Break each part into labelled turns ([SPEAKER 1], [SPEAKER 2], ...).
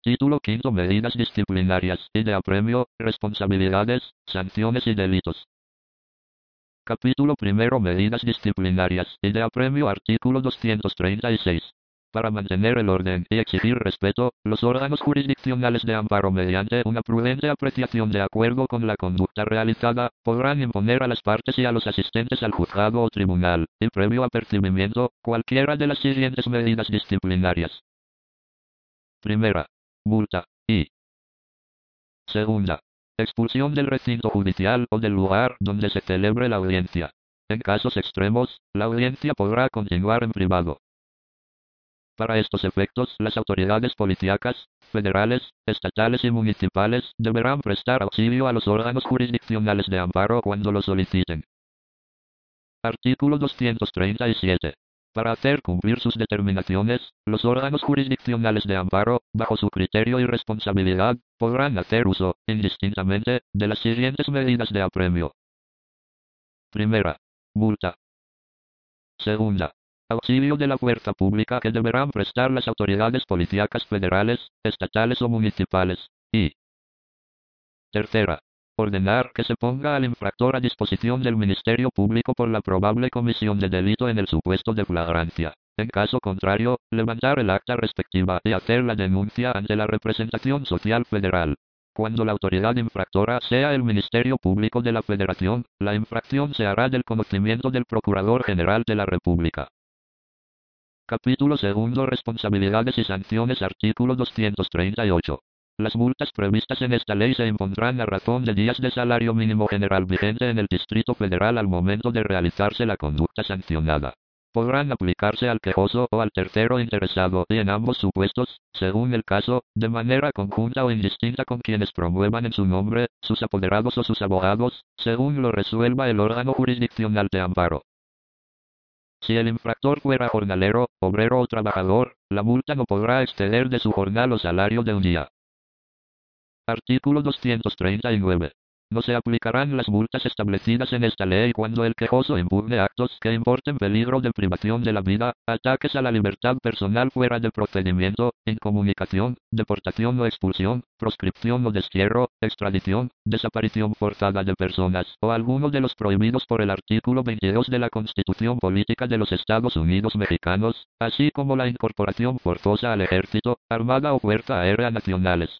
[SPEAKER 1] Título quinto. Medidas disciplinarias y de apremio, responsabilidades, sanciones y delitos. Capítulo primero. Medidas disciplinarias y de apremio. Artículo 236. Para mantener el orden y exigir respeto, los órganos jurisdiccionales de amparo, mediante una prudente apreciación de acuerdo con la conducta realizada, podrán imponer a las partes y a los asistentes al juzgado o tribunal, y previo apercibimiento, cualquiera de las siguientes medidas disciplinarias. Primera, multa, y segunda, expulsión del recinto judicial o del lugar donde se celebre la audiencia. En casos extremos, la audiencia podrá continuar en privado. Para estos efectos, las autoridades policíacas, federales, estatales y municipales, deberán prestar auxilio a los órganos jurisdiccionales de amparo cuando lo soliciten. Artículo 237. Para hacer cumplir sus determinaciones, los órganos jurisdiccionales de amparo, bajo su criterio y responsabilidad, podrán hacer uso, indistintamente, de las siguientes medidas de apremio. Primera, multa. Segunda, auxilio de la fuerza pública que deberán prestar las autoridades policíacas federales, estatales o municipales. Y tercera, ordenar que se ponga al infractor a disposición del Ministerio Público por la probable comisión de delito en el supuesto de flagrancia. En caso contrario, levantar el acta respectiva y hacer la denuncia ante la representación social federal. Cuando la autoridad infractora sea el Ministerio Público de la Federación, la infracción se hará del conocimiento del Procurador General de la República. Capítulo segundo. Responsabilidades y sanciones. Artículo 238. Las multas previstas en esta ley se impondrán a razón de días de salario mínimo general vigente en el Distrito Federal al momento de realizarse la conducta sancionada. Podrán aplicarse al quejoso o al tercero interesado y en ambos supuestos, según el caso, de manera conjunta o indistinta con quienes promuevan en su nombre, sus apoderados o sus abogados, según lo resuelva el órgano jurisdiccional de amparo. Si el infractor fuera jornalero, obrero o trabajador, la multa no podrá exceder de su jornal o salario de un día. Artículo 239. No se aplicarán las multas establecidas en esta ley cuando el quejoso impugne actos que importen peligro de privación de la vida, ataques a la libertad personal fuera de procedimiento, incomunicación, deportación o expulsión, proscripción o destierro, extradición, desaparición forzada de personas, o alguno de los prohibidos por el artículo 22 de la Constitución Política de los Estados Unidos Mexicanos, así como la incorporación forzosa al Ejército, Armada o Fuerza Aérea Nacionales.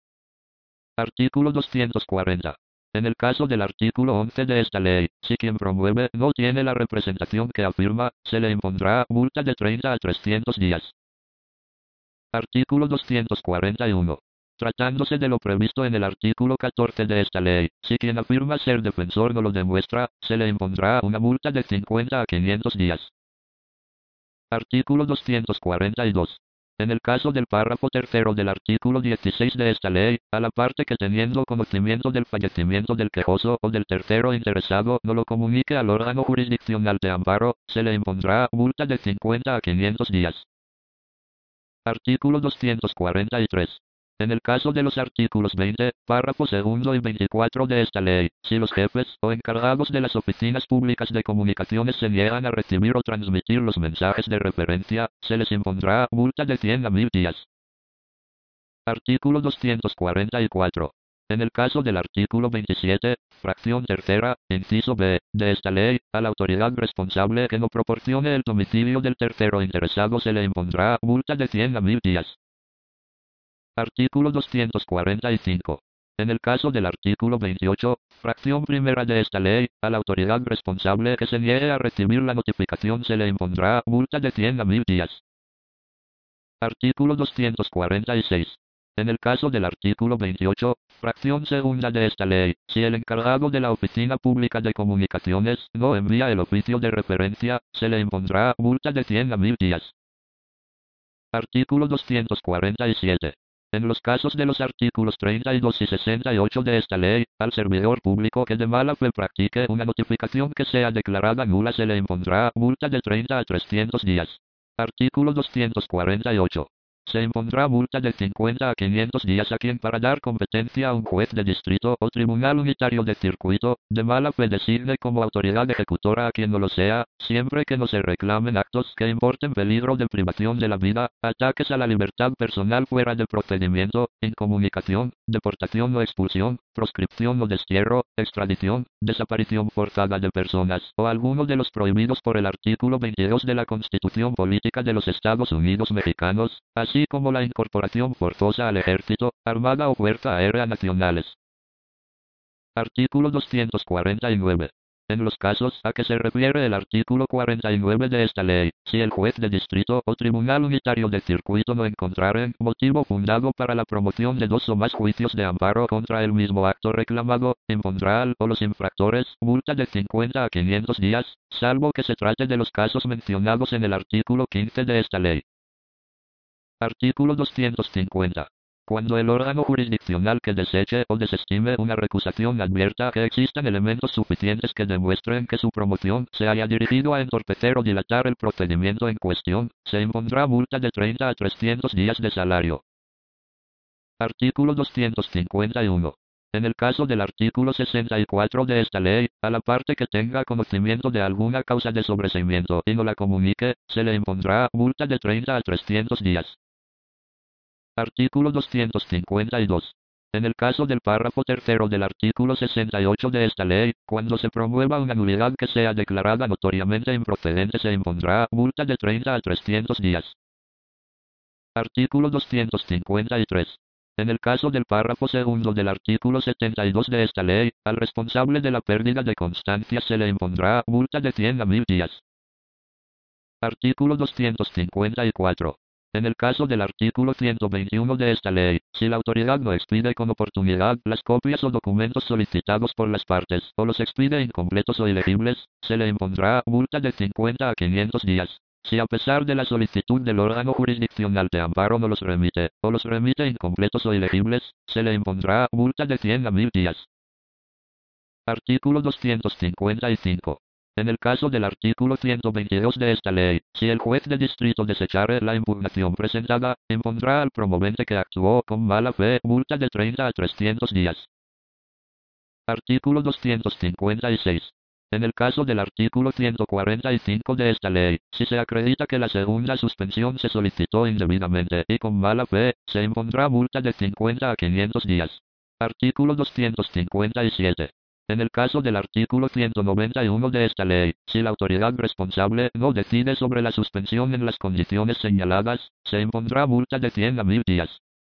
[SPEAKER 1] Artículo 240. En el caso del artículo 11 de esta ley, si quien promueve no tiene la representación que afirma, se le impondrá multa de 30 a 300 días. Artículo 241. Tratándose de lo previsto en el artículo 14 de esta ley, si quien afirma ser defensor no lo demuestra, se le impondrá una multa de 50 a 500 días. Artículo 242. En el caso del párrafo tercero del artículo 16 de esta ley, a la parte que teniendo conocimiento del fallecimiento del quejoso o del tercero interesado no lo comunique al órgano jurisdiccional de amparo, se le impondrá multa de 50 a 500 días. Artículo 243. En el caso de los artículos 20, párrafo segundo y 24 de esta ley, si los jefes o encargados de las oficinas públicas de comunicaciones se niegan a recibir o transmitir los mensajes de referencia, se les impondrá multa de 100 a 1000 días. Artículo 244. En el caso del artículo 27, fracción tercera, inciso B, de esta ley, a la autoridad responsable que no proporcione el domicilio del tercero interesado se le impondrá multa de 100 a 1000 días. Artículo 245. En el caso del artículo 28, fracción primera de esta ley, a la autoridad responsable que se niegue a recibir la notificación se le impondrá multa de 100 a 1000 días. Artículo 246. En el caso del artículo 28, fracción segunda de esta ley, si el encargado de la Oficina Pública de Comunicaciones no envía el oficio de referencia, se le impondrá multa de 100 a 1000 días. Artículo 247. En los casos de los artículos 32 y 68 de esta ley, al servidor público que de mala fe practique una notificación que sea declarada nula se le impondrá multa de 30 a 300 días. Artículo 248. Se impondrá multa de 50 a 500 días a quien para dar competencia a un juez de distrito o tribunal unitario de circuito, de mala fe designe como autoridad ejecutora a quien no lo sea, siempre que no se reclamen actos que importen peligro de privación de la vida, ataques a la libertad personal fuera de procedimiento, incomunicación, deportación o expulsión, proscripción o destierro, extradición, desaparición forzada de personas, o alguno de los prohibidos por el artículo 22 de la Constitución Política de los Estados Unidos Mexicanos, así como la incorporación forzosa al Ejército, Armada o Fuerza Aérea Nacionales. Artículo 249. En los casos a que se refiere el artículo 49 de esta ley, si el juez de distrito o tribunal unitario de circuito no encontraren motivo fundado para la promoción de 2 o más juicios de amparo contra el mismo acto reclamado, impondrá al o los infractores multa de 50 a 500 días, salvo que se trate de los casos mencionados en el artículo 15 de esta ley. Artículo 250. Cuando el órgano jurisdiccional que deseche o desestime una recusación advierta que existan elementos suficientes que demuestren que su promoción se haya dirigido a entorpecer o dilatar el procedimiento en cuestión, se impondrá multa de 30 a 300 días de salario. Artículo 251. En el caso del artículo 64 de esta ley, a la parte que tenga conocimiento de alguna causa de sobreseimiento y no la comunique, se le impondrá multa de 30 a 300 días. Artículo 252. En el caso del párrafo tercero del artículo 68 de esta ley, cuando se promueva una nulidad que sea declarada notoriamente improcedente se impondrá multa de 30 a 300 días. Artículo 253. En el caso del párrafo segundo del artículo 72 de esta ley, al responsable de la pérdida de constancia se le impondrá multa de 100 a 1000 días. Artículo 254. En el caso del artículo 121 de esta ley, si la autoridad no expide con oportunidad las copias o documentos solicitados por las partes, o los expide incompletos o ilegibles, se le impondrá multa de 50 a 500 días. Si a pesar de la solicitud del órgano jurisdiccional de amparo no los remite, o los remite incompletos o ilegibles, se le impondrá multa de 100 a 1000 días. Artículo 255. En el caso del artículo 122 de esta ley, si el juez de distrito desechare la impugnación presentada, impondrá al promovente que actuó con mala fe multa de 30 a 300 días. Artículo 256. En el caso del artículo 145 de esta ley, si se acredita que la segunda suspensión se solicitó indebidamente y con mala fe, se impondrá multa de 50 a 500 días. Artículo 257. En el caso del artículo 191 de esta ley, si la autoridad responsable no decide sobre la suspensión en las condiciones señaladas, se impondrá multa de 100 a 1000 días.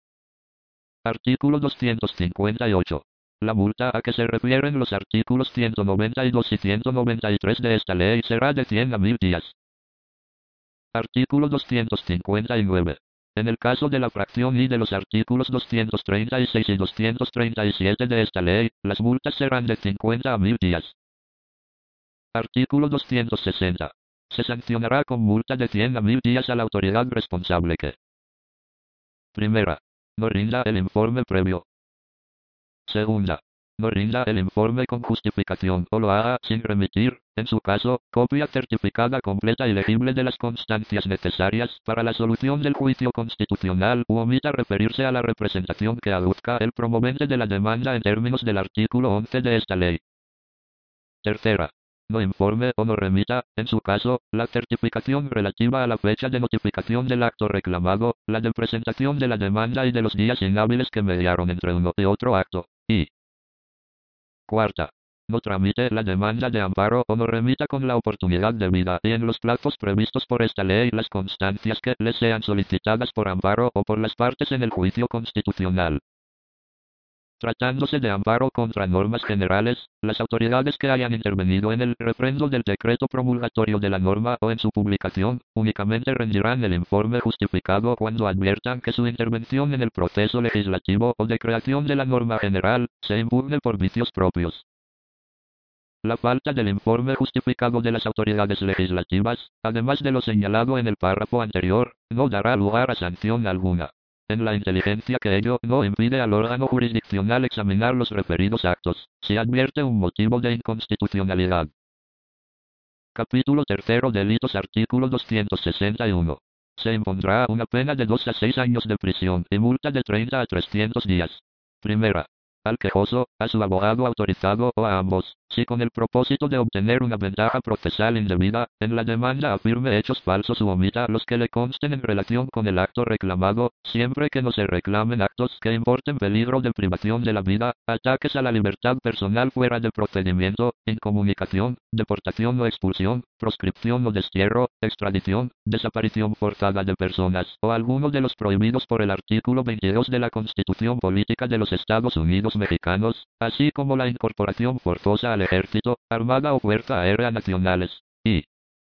[SPEAKER 1] Artículo 258. La multa a que se refieren los artículos 192 y 193 de esta ley será de 100 a 1000 días. Artículo 259. En el caso de la fracción I de los artículos 236 y 237 de esta ley, las multas serán de 50 a 1000 días. Artículo 260. Se sancionará con multa de 100 a 1000 días a la autoridad responsable que: Primera. No rinda el informe previo. Segunda. No rinda el informe con justificación o lo haga sin remitir, en su caso, copia certificada completa y legible de las constancias necesarias para la solución del juicio constitucional u omita referirse a la representación que aduzca el promovente de la demanda en términos del artículo 11 de esta ley. Tercera. No informe o no remita, en su caso, la certificación relativa a la fecha de notificación del acto reclamado, la de presentación de la demanda y de los días inhábiles que mediaron entre uno y otro acto. Y cuarta. No tramite la demanda de amparo o no remita con la oportunidad debida y en los plazos previstos por esta ley las constancias que le sean solicitadas por amparo o por las partes en el juicio constitucional. Tratándose de amparo contra normas generales, las autoridades que hayan intervenido en el refrendo del decreto promulgatorio de la norma o en su publicación, únicamente rendirán el informe justificado cuando adviertan que su intervención en el proceso legislativo o de creación de la norma general se impugne por vicios propios. La falta del informe justificado de las autoridades legislativas, además de lo señalado en el párrafo anterior, no dará lugar a sanción alguna, en la inteligencia que ello no impide al órgano jurisdiccional examinar los referidos actos, si advierte un motivo de inconstitucionalidad. Capítulo 3. Delitos. Artículo 261. Se impondrá una pena de 2 a 6 años de prisión y multa de 30 a 300 días. Primera. Al quejoso, a su abogado autorizado o a ambos, si con el propósito de obtener una ventaja procesal indebida, en la demanda afirme hechos falsos u omita los que le consten en relación con el acto reclamado, siempre que no se reclamen actos que importen peligro de privación de la vida, ataques a la libertad personal fuera de procedimiento, incomunicación, deportación o expulsión, proscripción o destierro, extradición, desaparición forzada de personas, o alguno de los prohibidos por el artículo 22 de la Constitución Política de los Estados Unidos Mexicanos, así como la incorporación forzosa al Ejército, Armada o Fuerza Aérea Nacionales. Y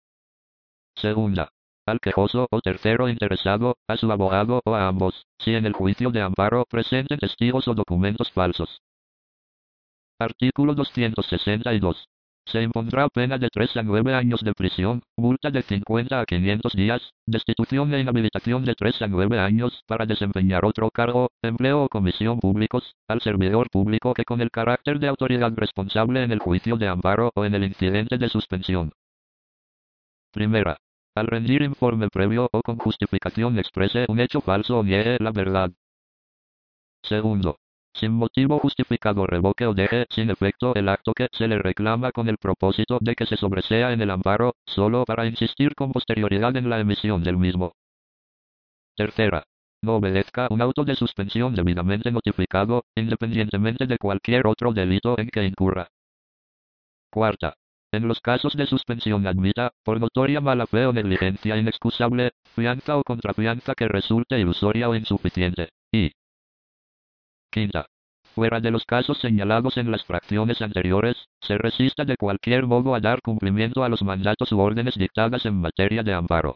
[SPEAKER 1] segunda, al quejoso o tercero interesado, a su abogado o a ambos, si en el juicio de amparo presenten testigos o documentos falsos. Artículo 262. Se impondrá pena de 3 a 9 años de prisión, multa de 50 a 500 días, destitución e inhabilitación de 3 a 9 años para desempeñar otro cargo, empleo o comisión públicos, al servidor público que con el carácter de autoridad responsable en el juicio de amparo o en el incidente de suspensión. Primera. Al rendir informe previo o con justificación exprese un hecho falso o niegue la verdad. Segundo. Sin motivo justificado revoque o deje sin efecto el acto que se le reclama con el propósito de que se sobresea en el amparo, solo para insistir con posterioridad en la emisión del mismo. Tercera. No obedezca un auto de suspensión debidamente notificado, independientemente de cualquier otro delito en que incurra. Cuarta. En los casos de suspensión admita, por notoria mala fe o negligencia inexcusable, fianza o contrafianza que resulte ilusoria o insuficiente. Y quinta. Fuera de los casos señalados en las fracciones anteriores, se resista de cualquier modo a dar cumplimiento a los mandatos u órdenes dictadas en materia de amparo.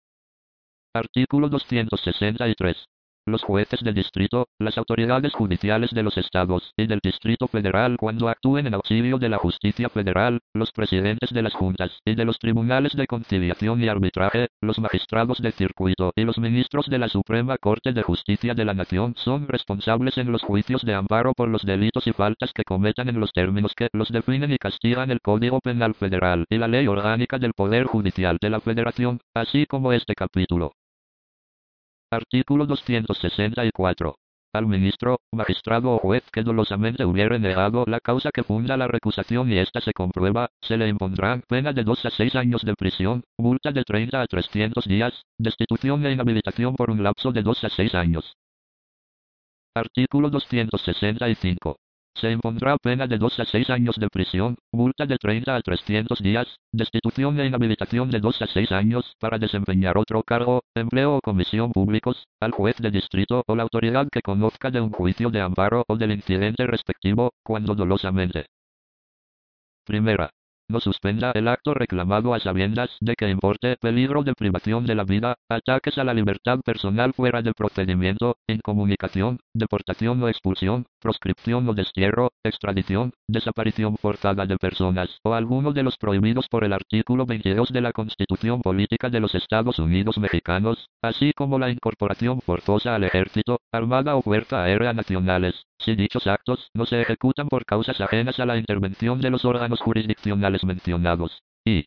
[SPEAKER 1] Artículo 263. Los jueces de distrito, las autoridades judiciales de los estados y del Distrito Federal cuando actúen en auxilio de la justicia federal, los presidentes de las juntas y de los tribunales de conciliación y arbitraje, los magistrados de circuito y los ministros de la Suprema Corte de Justicia de la Nación son responsables en los juicios de amparo por los delitos y faltas que cometan en los términos que los definen y castigan el Código Penal Federal y la Ley Orgánica del Poder Judicial de la Federación, así como este capítulo. Artículo 264. Al ministro, magistrado o juez que dolosamente hubiere negado la causa que funda la recusación y ésta se comprueba, se le impondrán pena de 2 a 6 años de prisión, multa de 30 a 300 días, destitución e inhabilitación por un lapso de 2 a 6 años. Artículo 265. Se impondrá pena de 2 a 6 años de prisión, multa de 30 a 300 días, destitución e inhabilitación de 2 a 6 años para desempeñar otro cargo, empleo o comisión públicos, al juez de distrito o la autoridad que conozca de un juicio de amparo o del incidente respectivo, cuando dolosamente. Primera. No suspenda el acto reclamado a sabiendas de que importe peligro de privación de la vida, ataques a la libertad personal fuera de procedimiento, incomunicación, deportación o expulsión, proscripción o destierro, extradición, desaparición forzada de personas, o alguno de los prohibidos por el artículo 22 de la Constitución Política de los Estados Unidos Mexicanos, así como la incorporación forzosa al Ejército, Armada o Fuerza Aérea Nacionales, si dichos actos no se ejecutan por causas ajenas a la intervención de los órganos jurisdiccionales mencionados. Y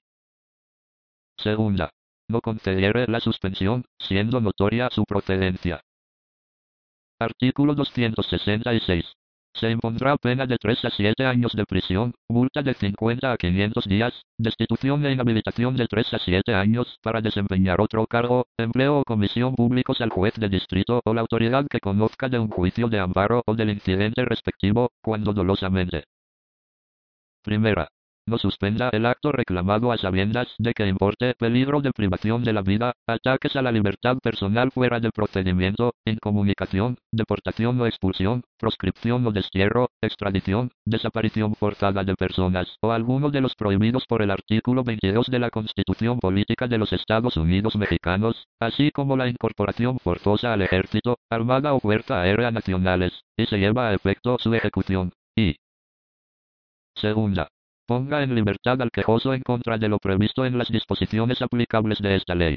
[SPEAKER 1] segunda, no concediere la suspensión, siendo notoria su procedencia. Artículo 266. Se impondrá pena de 3 a 7 años de prisión, multa de 50 a 500 días, destitución e inhabilitación de 3 a 7 años para desempeñar otro cargo, empleo o comisión públicos al juez de distrito o la autoridad que conozca de un juicio de amparo o del incidente respectivo, cuando dolosamente. Primera. No suspenda el acto reclamado a sabiendas de que importe peligro de privación de la vida, ataques a la libertad personal fuera de procedimiento, incomunicación, deportación o expulsión, proscripción o destierro, extradición, desaparición forzada de personas, o alguno de los prohibidos por el artículo 22 de la Constitución Política de los Estados Unidos Mexicanos, así como la incorporación forzosa al Ejército, Armada o Fuerza Aérea Nacionales, y se lleva a efecto su ejecución. Y segunda. Ponga en libertad al quejoso en contra de lo previsto en las disposiciones aplicables de esta ley.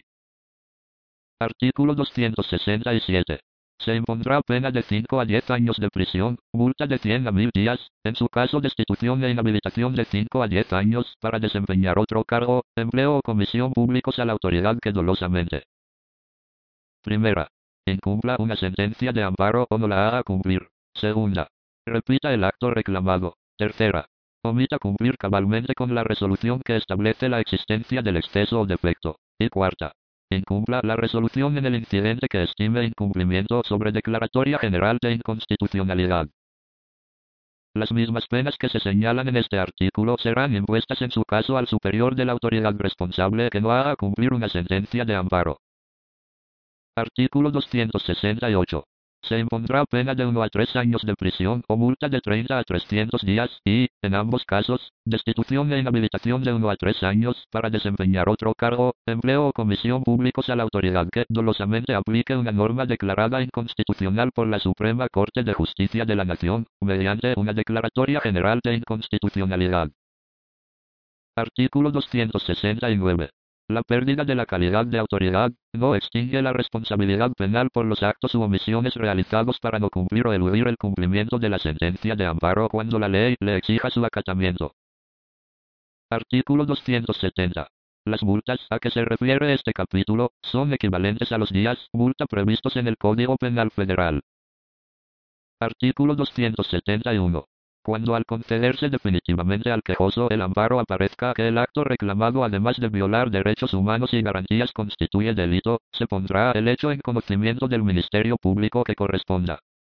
[SPEAKER 1] Artículo 267. Se impondrá pena de 5 a 10 años de prisión, multa de 100 a 1000 días, en su caso destitución e inhabilitación de 5 a 10 años para desempeñar otro cargo, empleo o comisión públicos a la autoridad que dolosamente Primera. Incumpla una sentencia de amparo o no la haga cumplir. Segunda. Repita el acto reclamado. Tercera. Omita cumplir cabalmente con la resolución que establece la existencia del exceso o defecto. Y cuarta. Incumpla la resolución en el incidente que estime incumplimiento sobre declaratoria general de inconstitucionalidad. Las mismas penas que se señalan en este artículo serán impuestas en su caso al superior de la autoridad responsable que no haga cumplir una sentencia de amparo. Artículo 268. Se impondrá pena de 1 a 3 años de prisión o multa de 30 a 300 días y, en ambos casos, destitución e inhabilitación de 1 a 3 años para desempeñar otro cargo, empleo o comisión públicos a la autoridad que dolosamente aplique una norma declarada inconstitucional por la Suprema Corte de Justicia de la Nación, mediante una declaratoria general de inconstitucionalidad. Artículo 269. La pérdida de la calidad de autoridad no extingue la responsabilidad penal por los actos u omisiones realizados para no cumplir o eludir el cumplimiento de la sentencia de amparo cuando la ley le exija su acatamiento. Artículo 270. Las multas a que se refiere este capítulo son equivalentes a los días multa previstos en el Código Penal Federal. Artículo 271. Cuando al concederse definitivamente al quejoso el amparo aparezca que el acto reclamado además de violar derechos humanos y garantías constituye delito, se pondrá el hecho en conocimiento del Ministerio Público que corresponda.